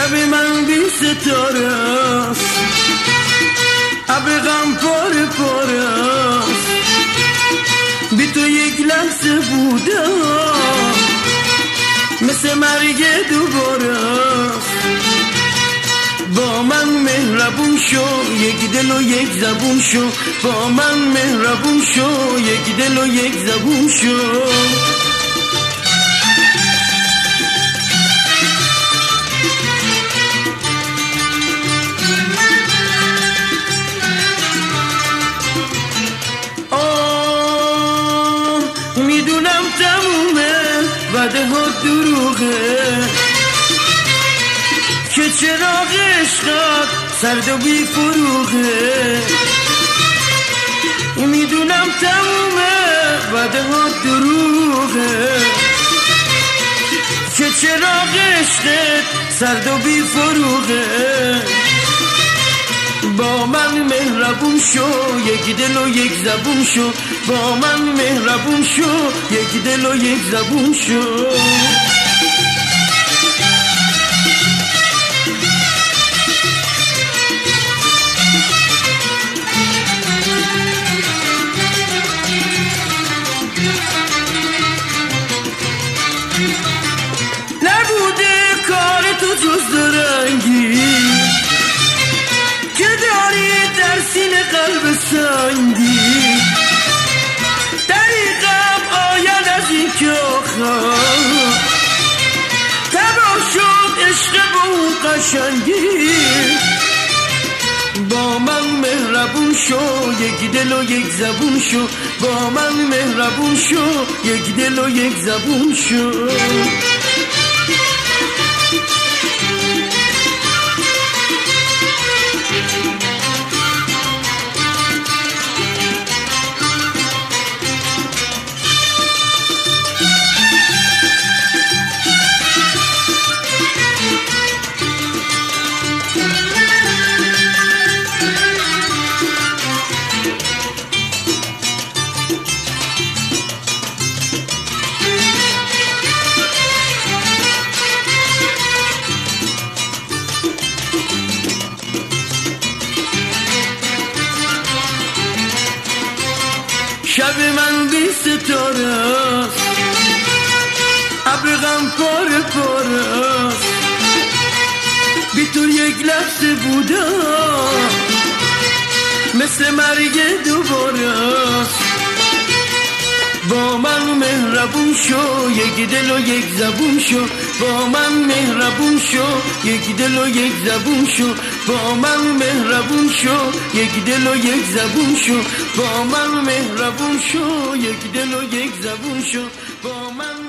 شب من بی ستاره است، ابر غم پاره پاره است، بی تو یک لحظه بودم مثل مرگ دوباره است. با من مهربون شو، یک دل و یک زبون شو، با من مهربون شو، یک دل و یک زبون شو. میدونم تمومه وعده ها دروغه، که چراغ عشقت سرد و بی فروغه. میدونم تمومه وعده ها دروغه، که چراغ عشقت سرد و بی فروغه. با من مهربون شو، یک دل و یک زبون شو، با من مهربون شو، یک دل و یک زبون شو. نبوده کار تو جز درنگی که داری در سینه قلب سنگی. دریقم آید از این که آخر تبا شد عشق با اون قشنگی. با من مهربون شو، یک دل و یک زبون شو، با من مهربون شو، یک دل و یک زبون شو. شب من بی ستاره است، ابر غم پاره پاره است، بی تو یک لحظه بودم مثل مرگ دوباره است. با من مهربون شو، یک دل و یک زبون شو، با من مهربون شو، یک دل و یک زبون شو، با من مهربون شو، یک دل و یک زبون شو، با من مهربون شو، یک دل و یک زبون شو، با من